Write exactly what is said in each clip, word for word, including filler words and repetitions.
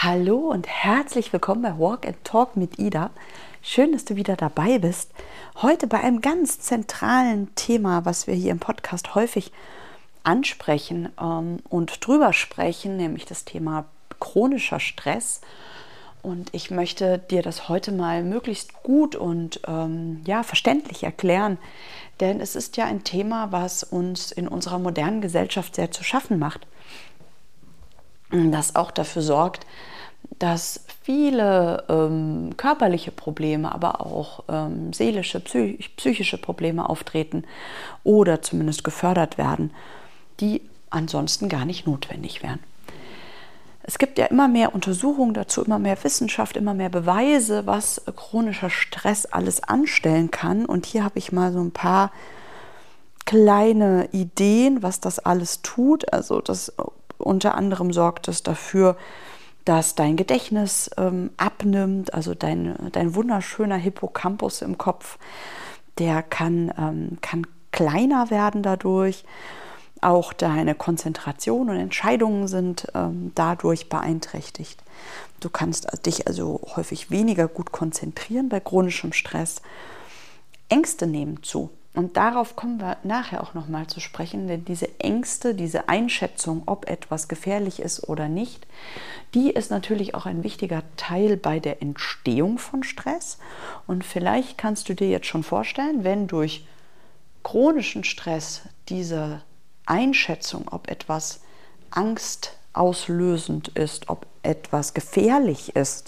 Hallo und herzlich willkommen bei Walk and Talk mit Ida. Schön, dass du wieder dabei bist. Heute bei einem ganz zentralen Thema, was wir hier im Podcast häufig ansprechen ähm, und drüber sprechen, nämlich das Thema chronischer Stress. Und ich möchte dir das heute mal möglichst gut und ähm, ja, verständlich erklären, denn es ist ja ein Thema, was uns in unserer modernen Gesellschaft sehr zu schaffen macht. Das auch dafür sorgt, dass viele ähm, körperliche Probleme, aber auch ähm, seelische, psych- psychische Probleme auftreten oder zumindest gefördert werden, die ansonsten gar nicht notwendig wären. Es gibt ja immer mehr Untersuchungen dazu, immer mehr Wissenschaft, immer mehr Beweise, was chronischer Stress alles anstellen kann. Und hier habe ich mal so ein paar kleine Ideen, was das alles tut. Also das unter anderem sorgt es dafür, dass dein Gedächtnis ähm, abnimmt, also dein, dein wunderschöner Hippocampus im Kopf, der kann, ähm, kann kleiner werden dadurch. Auch deine Konzentration und Entscheidungen sind ähm, dadurch beeinträchtigt. Du kannst dich also häufig weniger gut konzentrieren bei chronischem Stress. Ängste nehmen zu. Und darauf kommen wir nachher auch nochmal zu sprechen, denn diese Ängste, diese Einschätzung, ob etwas gefährlich ist oder nicht, die ist natürlich auch ein wichtiger Teil bei der Entstehung von Stress. Und vielleicht kannst du dir jetzt schon vorstellen, wenn durch chronischen Stress diese Einschätzung, ob etwas angstauslösend ist, ob etwas gefährlich ist,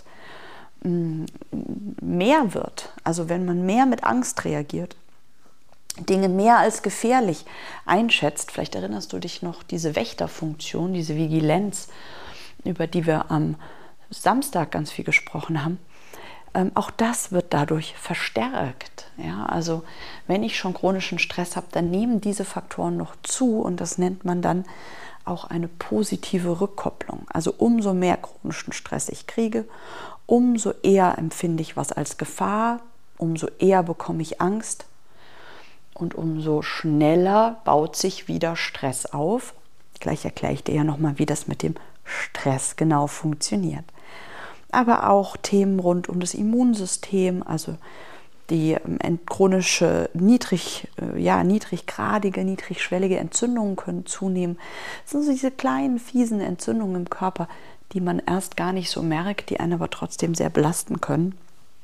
mehr wird, also wenn man mehr mit Angst reagiert, Dinge mehr als gefährlich einschätzt. Vielleicht erinnerst du dich noch, diese Wächterfunktion, diese Vigilanz, über die wir am Samstag ganz viel gesprochen haben. Ähm, auch das wird dadurch verstärkt. Ja, also wenn ich schon chronischen Stress habe, dann nehmen diese Faktoren noch zu und das nennt man dann auch eine positive Rückkopplung. Also umso mehr chronischen Stress ich kriege, umso eher empfinde ich was als Gefahr, umso eher bekomme ich Angst. Und umso schneller baut sich wieder Stress auf. Gleich erkläre ich dir ja nochmal, wie das mit dem Stress genau funktioniert. Aber auch Themen rund um das Immunsystem, also die chronische, niedrig, ja, niedriggradige, niedrigschwellige Entzündungen können zunehmen. Das sind so diese kleinen, fiesen Entzündungen im Körper, die man erst gar nicht so merkt, die einen aber trotzdem sehr belasten können.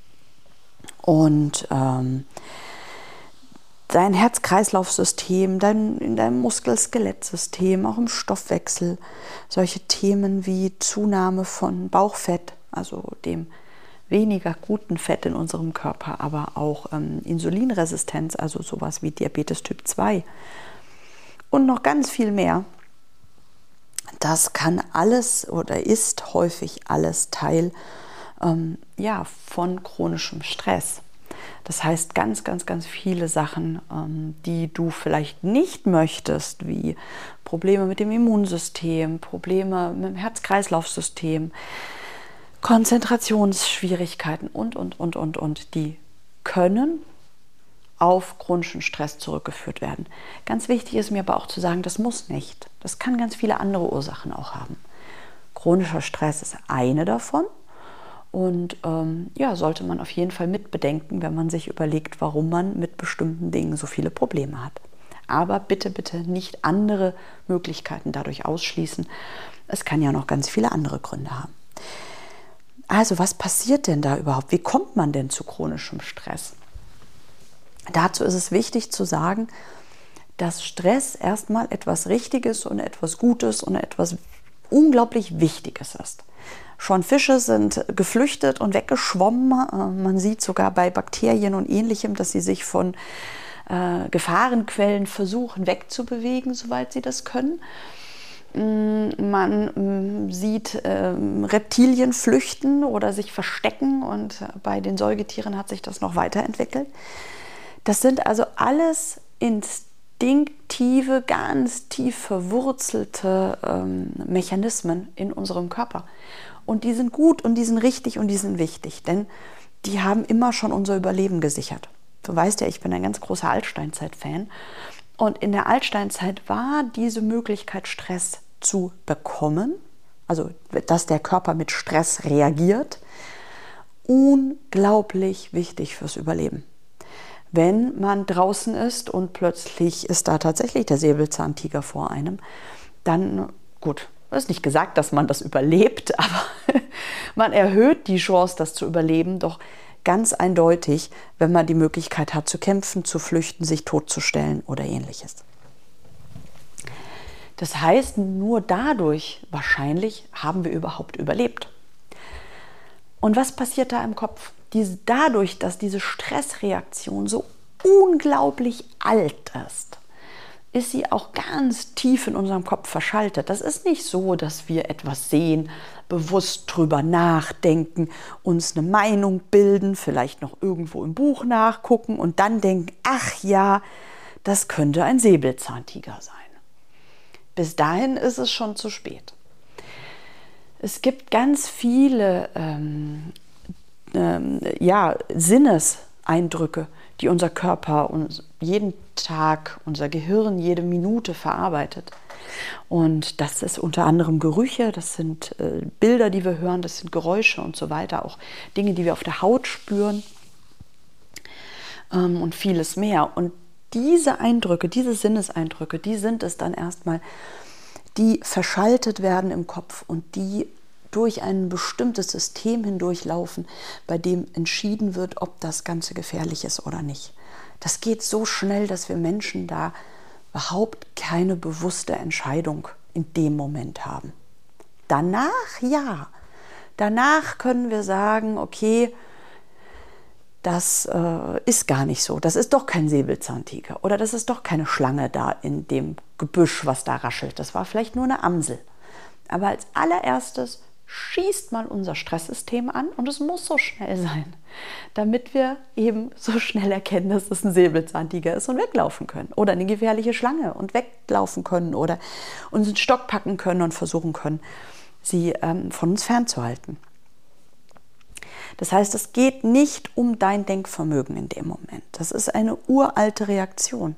Und ähm, dein Herz-Kreislauf-System, dein, in deinem Muskel-Skelett-System, auch im Stoffwechsel, solche Themen wie Zunahme von Bauchfett, also dem weniger guten Fett in unserem Körper, aber auch ähm, Insulinresistenz, also sowas wie Diabetes Typ zwei und noch ganz viel mehr. Das kann alles oder ist häufig alles Teil ähm, ja, von chronischem Stress. Das heißt, ganz, ganz, ganz viele Sachen, ähm, die du vielleicht nicht möchtest, wie Probleme mit dem Immunsystem, Probleme mit dem Herz-Kreislauf-System, Konzentrationsschwierigkeiten und, und, und, und, und, die können auf chronischen Stress zurückgeführt werden. Ganz wichtig ist mir aber auch zu sagen, das muss nicht. Das kann ganz viele andere Ursachen auch haben. Chronischer Stress ist eine davon. Und ähm, ja, sollte man auf jeden Fall mitbedenken, wenn man sich überlegt, warum man mit bestimmten Dingen so viele Probleme hat. Aber bitte, bitte nicht andere Möglichkeiten dadurch ausschließen. Es kann ja noch ganz viele andere Gründe haben. Also, was passiert denn da überhaupt? Wie kommt man denn zu chronischem Stress? Dazu ist es wichtig zu sagen, dass Stress erstmal etwas Richtiges und etwas Gutes und etwas unglaublich Wichtiges ist. Schon Fische sind geflüchtet und weggeschwommen. Man sieht sogar bei Bakterien und Ähnlichem, dass sie sich von äh, Gefahrenquellen versuchen wegzubewegen, soweit sie das können. Man sieht äh, Reptilien flüchten oder sich verstecken und bei den Säugetieren hat sich das noch weiterentwickelt. Das sind also alles instinktive, ganz tief verwurzelte ähm, Mechanismen in unserem Körper. Und die sind gut und die sind richtig und die sind wichtig, denn die haben immer schon unser Überleben gesichert. Du weißt ja, ich bin ein ganz großer Altsteinzeit-Fan. Und in der Altsteinzeit war diese Möglichkeit, Stress zu bekommen, also dass der Körper mit Stress reagiert, unglaublich wichtig fürs Überleben. Wenn man draußen ist und plötzlich ist da tatsächlich der Säbelzahntiger vor einem, dann, gut, es ist nicht gesagt, dass man das überlebt, aber man erhöht die Chance, das zu überleben, doch ganz eindeutig, wenn man die Möglichkeit hat, zu kämpfen, zu flüchten, sich totzustellen oder ähnliches. Das heißt, nur dadurch wahrscheinlich haben wir überhaupt überlebt. Und was passiert da im Kopf? Diese, dadurch, dass diese Stressreaktion so unglaublich alt ist, ist sie auch ganz tief in unserem Kopf verschaltet. Das ist nicht so, dass wir etwas sehen, bewusst drüber nachdenken, uns eine Meinung bilden, vielleicht noch irgendwo im Buch nachgucken und dann denken, ach ja, das könnte ein Säbelzahntiger sein. Bis dahin ist es schon zu spät. Es gibt ganz viele ähm, ähm, ja, Sinneseindrücke, die unser Körper uns jeden Tag, unser Gehirn jede Minute verarbeitet. Und das ist unter anderem Gerüche, das sind äh, Bilder, die wir hören, das sind Geräusche und so weiter, auch Dinge, die wir auf der Haut spüren ähm, und vieles mehr. Und diese Eindrücke, diese Sinneseindrücke, die sind es dann erstmal, die verschaltet werden im Kopf und die durch ein bestimmtes System hindurchlaufen, bei dem entschieden wird, ob das Ganze gefährlich ist oder nicht. Das geht so schnell, dass wir Menschen da überhaupt keine bewusste Entscheidung in dem Moment haben. Danach, ja. Danach können wir sagen, okay, das äh, ist gar nicht so. Das ist doch kein Säbelzahntiger oder das ist doch keine Schlange da in dem Gebüsch, was da raschelt. Das war vielleicht nur eine Amsel. Aber als allererstes schießt mal unser Stresssystem an und es muss so schnell sein, damit wir eben so schnell erkennen, dass es ein Säbelzahntiger ist und weglaufen können oder eine gefährliche Schlange und weglaufen können oder uns einen Stock packen können und versuchen können, sie ähm, von uns fernzuhalten. Das heißt, es geht nicht um dein Denkvermögen in dem Moment. Das ist eine uralte Reaktion.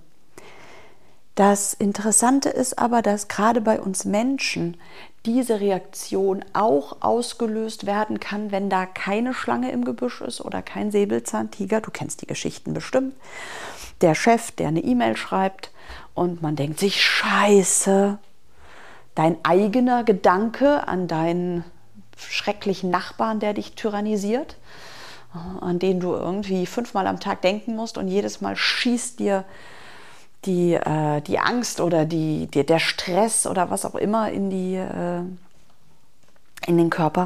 Das Interessante ist aber, dass gerade bei uns Menschen diese Reaktion auch ausgelöst werden kann, wenn da keine Schlange im Gebüsch ist oder kein Säbelzahntiger. Du kennst die Geschichten bestimmt. Der Chef, der eine E-Mail schreibt und man denkt sich, Scheiße, dein eigener Gedanke an deinen schrecklichen Nachbarn, der dich tyrannisiert, an den du irgendwie fünfmal am Tag denken musst und jedes Mal schießt dir die, äh, die Angst oder die, die, der Stress oder was auch immer in, die, äh, in den Körper.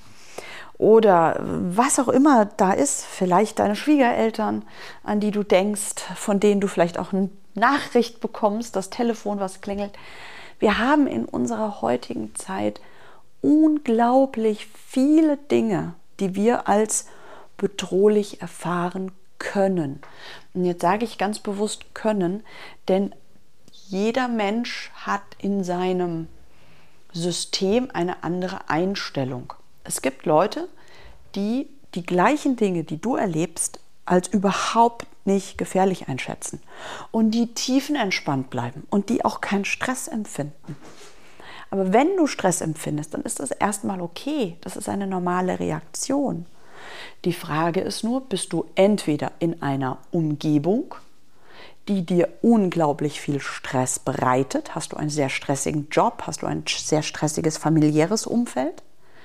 Oder was auch immer da ist, vielleicht deine Schwiegereltern, an die du denkst, von denen du vielleicht auch eine Nachricht bekommst, das Telefon, was klingelt. Wir haben in unserer heutigen Zeit unglaublich viele Dinge, die wir als bedrohlich erfahren können. Und jetzt sage ich ganz bewusst können, denn jeder Mensch hat in seinem System eine andere Einstellung. Es gibt Leute, die die gleichen Dinge, die du erlebst, als überhaupt nicht gefährlich einschätzen und die tiefenentspannt bleiben und die auch keinen Stress empfinden. Aber wenn du Stress empfindest, dann ist das erstmal okay. Das ist eine normale Reaktion. Die Frage ist nur, bist du entweder in einer Umgebung, die dir unglaublich viel Stress bereitet? Hast du einen sehr stressigen Job? Hast du ein sehr stressiges familiäres Umfeld?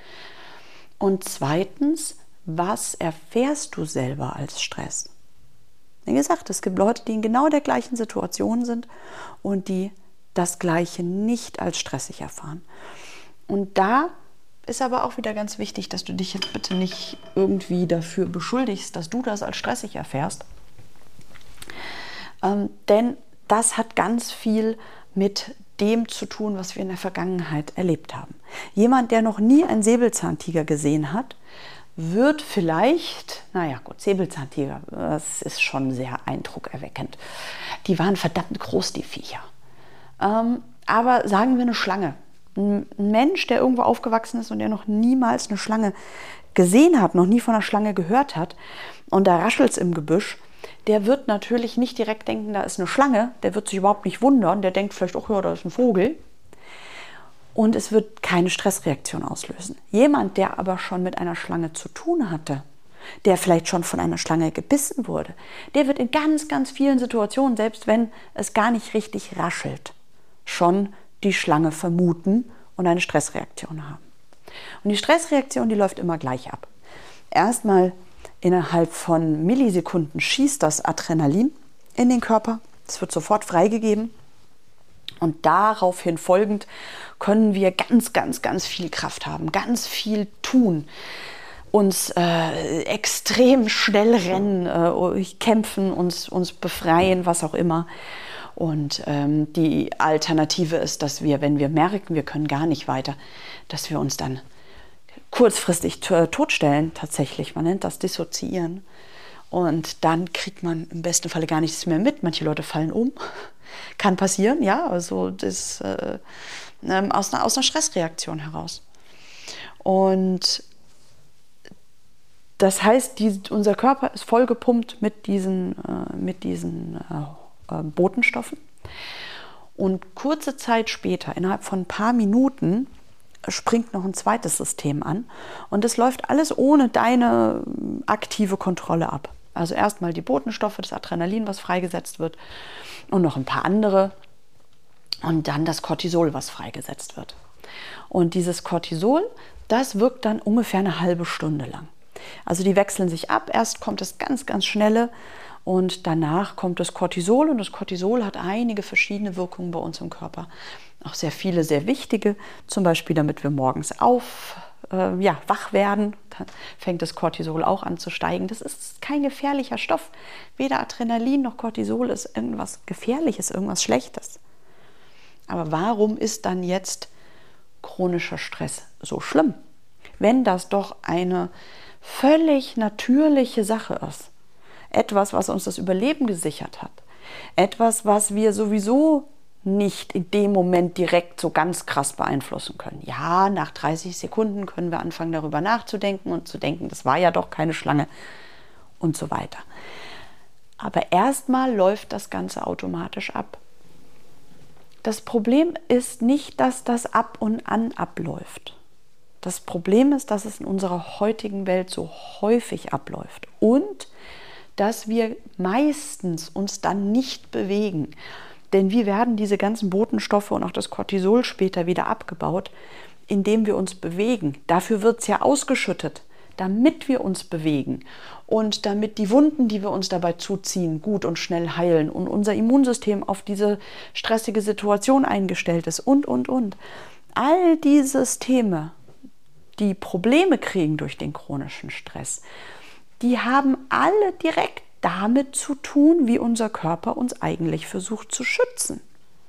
Und zweitens, was erfährst du selber als Stress? Wie gesagt, es gibt Leute, die in genau der gleichen Situation sind und die das Gleiche nicht als stressig erfahren. Und da ist aber auch wieder ganz wichtig, dass du dich jetzt bitte nicht irgendwie dafür beschuldigst, dass du das als stressig erfährst. Ähm, denn das hat ganz viel mit dem zu tun, was wir in der Vergangenheit erlebt haben. Jemand, der noch nie einen Säbelzahntiger gesehen hat, wird vielleicht, naja gut, Säbelzahntiger, das ist schon sehr eindruckerweckend. Die waren verdammt groß, die Viecher. Ähm, aber sagen wir eine Schlange. Ein Mensch, der irgendwo aufgewachsen ist und der noch niemals eine Schlange gesehen hat, noch nie von einer Schlange gehört hat und da raschelt es im Gebüsch, der wird natürlich nicht direkt denken, da ist eine Schlange, der wird sich überhaupt nicht wundern, der denkt vielleicht, oh ja, da ist ein Vogel. und es wird keine Stressreaktion auslösen. Jemand, der aber schon mit einer Schlange zu tun hatte, der vielleicht schon von einer Schlange gebissen wurde, der wird in ganz, ganz vielen Situationen, selbst wenn es gar nicht richtig raschelt, schon die Schlange vermuten und eine Stressreaktion haben. Und die Stressreaktion, die läuft immer gleich ab. Erstmal innerhalb von Millisekunden schießt das Adrenalin in den Körper. Es wird sofort freigegeben. Und daraufhin folgend können wir ganz, ganz, ganz viel Kraft haben, ganz viel tun, uns äh, extrem schnell rennen, äh, kämpfen, uns, uns befreien, was auch immer. Und ähm, die Alternative ist, dass wir, wenn wir merken, wir können gar nicht weiter, dass wir uns dann kurzfristig totstellen, tatsächlich. Man nennt das Dissoziieren. Und dann kriegt man im besten Falle gar nichts mehr mit. Manche Leute fallen um. Kann passieren, ja, also das äh, aus, einer, aus einer Stressreaktion heraus. Und das heißt, die, unser Körper ist vollgepumpt mit diesen, äh, mit diesen äh, Botenstoffen. Und kurze Zeit später, innerhalb von ein paar Minuten, springt noch ein zweites System an. Und das läuft alles ohne deine aktive Kontrolle ab. Also erstmal die Botenstoffe, das Adrenalin, was freigesetzt wird, und noch ein paar andere. Und dann das Cortisol, was freigesetzt wird. Und dieses Cortisol, das wirkt dann ungefähr eine halbe Stunde lang. Also die wechseln sich ab. Erst kommt das ganz, ganz schnelle und danach kommt das Cortisol. Und das Cortisol hat einige verschiedene Wirkungen bei uns im Körper. Auch sehr viele, sehr wichtige. Zum Beispiel, damit wir morgens auf, äh, ja, wach werden. Dann fängt das Cortisol auch an zu steigen. Das ist kein gefährlicher Stoff. Weder Adrenalin noch Cortisol ist irgendwas Gefährliches, irgendwas Schlechtes. Aber warum ist dann jetzt chronischer Stress so schlimm? Wenn das doch eine völlig natürliche Sache ist. Etwas, was uns das Überleben gesichert hat. Etwas, was wir sowieso nicht in dem Moment direkt so ganz krass beeinflussen können. Ja, nach dreißig Sekunden können wir anfangen, darüber nachzudenken und zu denken, das war ja doch keine Schlange und so weiter. Aber erstmal läuft das Ganze automatisch ab. Das Problem ist nicht, dass das ab und an abläuft. Das Problem ist, dass es in unserer heutigen Welt so häufig abläuft und dass wir meistens uns dann nicht bewegen. Denn wie werden diese ganzen Botenstoffe und auch das Cortisol später wieder abgebaut? Indem wir uns bewegen. Dafür wird es ja ausgeschüttet, damit wir uns bewegen und damit die Wunden, die wir uns dabei zuziehen, gut und schnell heilen und unser Immunsystem auf diese stressige Situation eingestellt ist und, und, und. All die Systeme, die Probleme kriegen durch den chronischen Stress, die haben alle direkt damit zu tun, wie unser Körper uns eigentlich versucht zu schützen.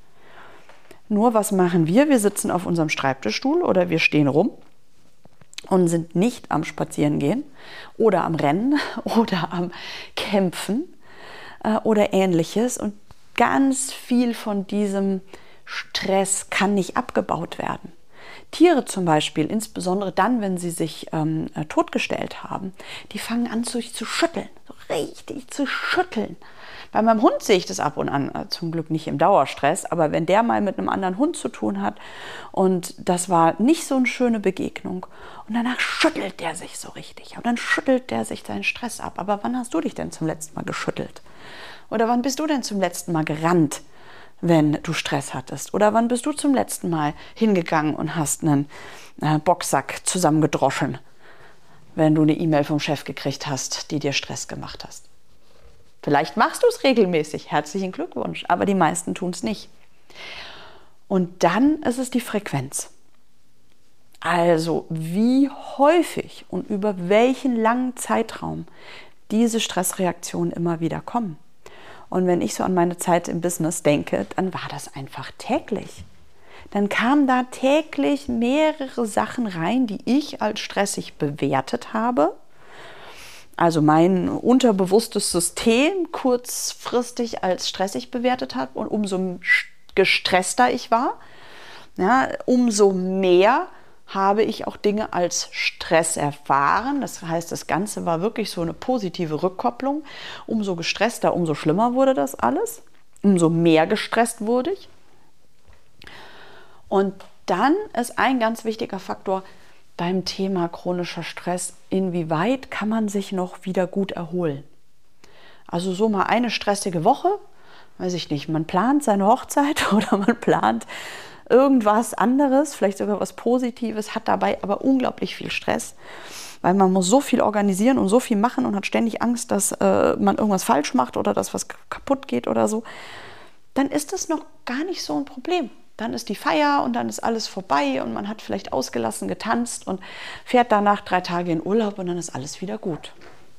Nur was machen wir? Wir sitzen auf unserem Schreibtischstuhl oder wir stehen rum und sind nicht am Spazierengehen oder am Rennen oder am Kämpfen äh, oder Ähnliches. Und ganz viel von diesem Stress kann nicht abgebaut werden. Tiere zum Beispiel, insbesondere dann, wenn sie sich ähm, totgestellt haben, die fangen an, sich zu schütteln, so richtig zu schütteln. Bei meinem Hund sehe ich das ab und an, äh, zum Glück nicht im Dauerstress, aber wenn der mal mit einem anderen Hund zu tun hat und das war nicht so eine schöne Begegnung und danach schüttelt der sich so richtig und dann schüttelt der sich seinen Stress ab. Aber wann hast du dich denn zum letzten Mal geschüttelt? Oder wann bist du denn zum letzten Mal gerannt, wenn du Stress hattest? Oder wann bist du zum letzten Mal hingegangen und hast einen äh, Boxsack zusammengedroschen, wenn du eine E-Mail vom Chef gekriegt hast, die dir Stress gemacht hast? Vielleicht machst du es regelmäßig, herzlichen Glückwunsch, aber die meisten tun es nicht. Und dann ist es die Frequenz. Also wie häufig und über welchen langen Zeitraum diese Stressreaktionen immer wieder kommen. Und wenn ich so an meine Zeit im Business denke, dann war das einfach täglich. Dann kamen da täglich mehrere Sachen rein, die ich als stressig bewertet habe. Also mein unterbewusstes System kurzfristig als stressig bewertet hat. Und umso gestresster ich war, ja, umso mehr habe ich auch Dinge als Stress erfahren. Das heißt, das Ganze war wirklich so eine positive Rückkopplung. Umso gestresster, umso schlimmer wurde das alles. Umso mehr gestresst wurde ich. Und dann ist ein ganz wichtiger Faktor beim Thema chronischer Stress, inwieweit kann man sich noch wieder gut erholen. Also so mal eine stressige Woche, weiß ich nicht, man plant seine Hochzeit oder man plant irgendwas anderes, vielleicht sogar was Positives, hat dabei aber unglaublich viel Stress, weil man muss so viel organisieren und so viel machen und hat ständig Angst, dass äh, man irgendwas falsch macht oder dass was kaputt geht oder so. Dann ist das noch gar nicht so ein Problem. Dann ist die Feier und dann ist alles vorbei und man hat vielleicht ausgelassen getanzt und fährt danach drei Tage in Urlaub und dann ist alles wieder gut.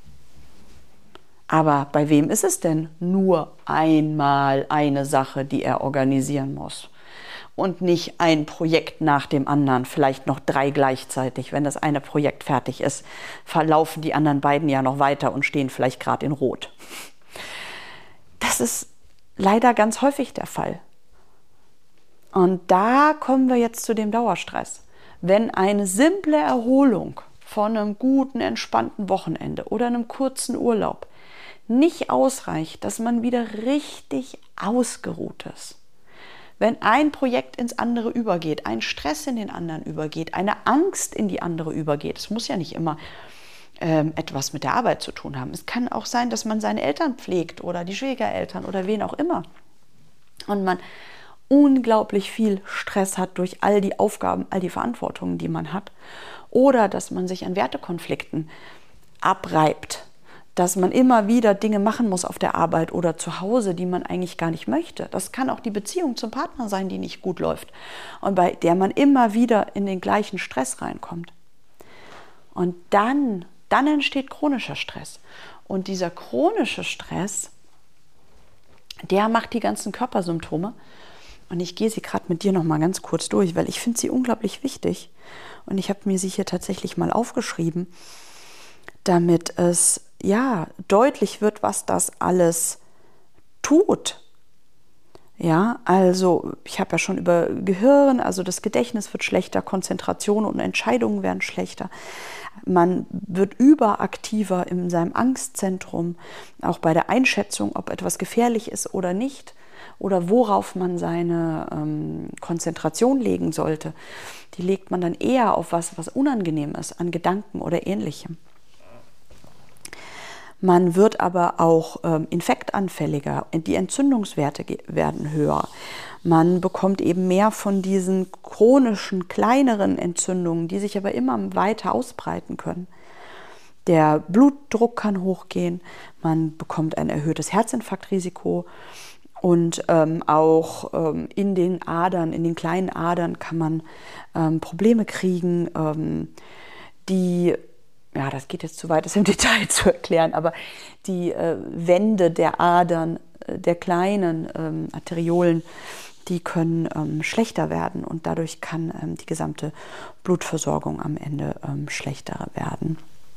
Aber bei wem ist es denn nur einmal eine Sache, die er organisieren muss? Und nicht ein Projekt nach dem anderen, vielleicht noch drei gleichzeitig. Wenn das eine Projekt fertig ist, verlaufen die anderen beiden ja noch weiter und stehen vielleicht gerade in Rot. Das ist leider ganz häufig der Fall. Und da kommen wir jetzt zu dem Dauerstress. Wenn eine simple Erholung von einem guten, entspannten Wochenende oder einem kurzen Urlaub nicht ausreicht, dass man wieder richtig ausgeruht ist, wenn ein Projekt ins andere übergeht, ein Stress in den anderen übergeht, eine Angst in die andere übergeht, es muss ja nicht immer ähm, etwas mit der Arbeit zu tun haben. Es kann auch sein, dass man seine Eltern pflegt oder die Schwiegereltern oder wen auch immer. Und man unglaublich viel Stress hat durch all die Aufgaben, all die Verantwortungen, die man hat. Oder dass man sich an Wertekonflikten abreibt, dass man immer wieder Dinge machen muss auf der Arbeit oder zu Hause, die man eigentlich gar nicht möchte. Das kann auch die Beziehung zum Partner sein, die nicht gut läuft und bei der man immer wieder in den gleichen Stress reinkommt. Und dann, dann entsteht chronischer Stress. Und dieser chronische Stress, der macht die ganzen Körpersymptome. Und ich gehe sie gerade mit dir noch mal ganz kurz durch, weil ich finde sie unglaublich wichtig. Und ich habe mir sie hier tatsächlich mal aufgeschrieben, damit es ja deutlich wird, was das alles tut. Ja, also ich habe ja schon über Gehirn, also das Gedächtnis wird schlechter, Konzentration und Entscheidungen werden schlechter. Man wird überaktiver in seinem Angstzentrum, auch bei der Einschätzung, ob etwas gefährlich ist oder nicht oder worauf man seine ähm, Konzentration legen sollte. Die legt man dann eher auf was, was unangenehm ist, an Gedanken oder Ähnlichem. Man wird aber auch ähm, infektanfälliger, die Entzündungswerte werden höher. Man bekommt eben mehr von diesen chronischen, kleineren Entzündungen, die sich aber immer weiter ausbreiten können. Der Blutdruck kann hochgehen, man bekommt ein erhöhtes Herzinfarktrisiko und ähm, auch ähm, in den Adern, in den kleinen Adern kann man ähm, Probleme kriegen, ähm, die ja, das geht jetzt zu weit, das im Detail zu erklären, aber die äh, Wände der Adern, äh, der kleinen ähm, Arteriolen, die können ähm, schlechter werden und dadurch kann ähm, die gesamte Blutversorgung am Ende ähm, schlechter werden.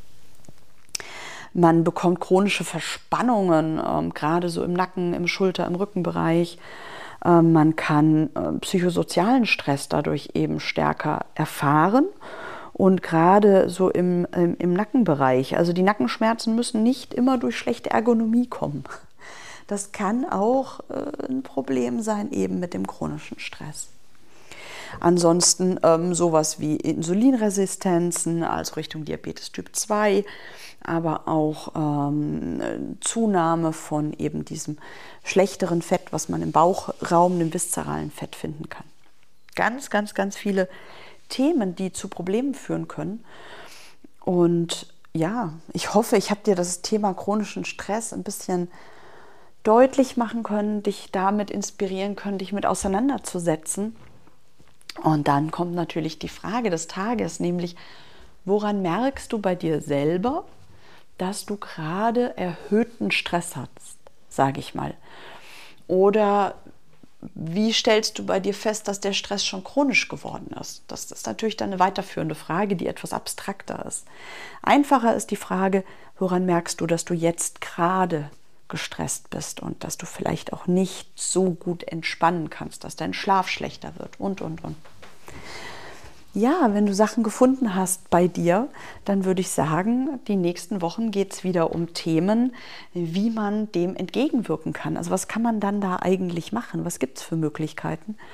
Man bekommt chronische Verspannungen, ähm, gerade so im Nacken, im Schulter-, im Rückenbereich. Ähm, man kann äh, psychosozialen Stress dadurch eben stärker erfahren. Und gerade so im, im, im Nackenbereich, also die Nackenschmerzen müssen nicht immer durch schlechte Ergonomie kommen. Das kann auch äh, ein Problem sein, eben mit dem chronischen Stress. Ansonsten ähm, sowas wie Insulinresistenzen, also Richtung Diabetes Typ zwei, aber auch ähm, Zunahme von eben diesem schlechteren Fett, was man im Bauchraum, dem viszeralen Fett finden kann. Ganz, ganz, ganz viele Themen, die zu Problemen führen können. Und ja, ich hoffe, ich habe dir das Thema chronischen Stress ein bisschen deutlich machen können, dich damit inspirieren können, dich mit auseinanderzusetzen. Und dann kommt natürlich die Frage des Tages, nämlich, woran merkst du bei dir selber, dass du gerade erhöhten Stress hast, sage ich mal. Oder wie stellst du bei dir fest, dass der Stress schon chronisch geworden ist? Das ist natürlich dann eine weiterführende Frage, die etwas abstrakter ist. Einfacher ist die Frage, woran merkst du, dass du jetzt gerade gestresst bist und dass du vielleicht auch nicht so gut entspannen kannst, dass dein Schlaf schlechter wird und, und, und. Ja, wenn du Sachen gefunden hast bei dir, dann würde ich sagen, die nächsten Wochen geht es wieder um Themen, wie man dem entgegenwirken kann. Also was kann man dann da eigentlich machen? Was gibt es für Möglichkeiten?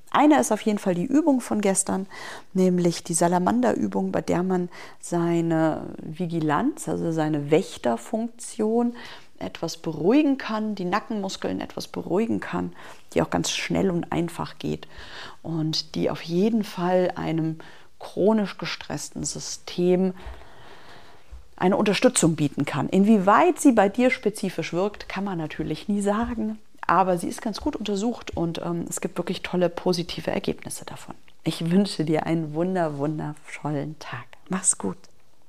Eine ist auf jeden Fall die Übung von gestern, nämlich die Salamanderübung, bei der man seine Vigilanz, also seine Wächterfunktion etwas beruhigen kann, die Nackenmuskeln etwas beruhigen kann, die auch ganz schnell und einfach geht und die auf jeden Fall einem chronisch gestressten System eine Unterstützung bieten kann. Inwieweit sie bei dir spezifisch wirkt, kann man natürlich nie sagen, aber sie ist ganz gut untersucht und ähm, es gibt wirklich tolle positive Ergebnisse davon. Ich wünsche dir einen wunder, wundervollen Tag. Mach's gut.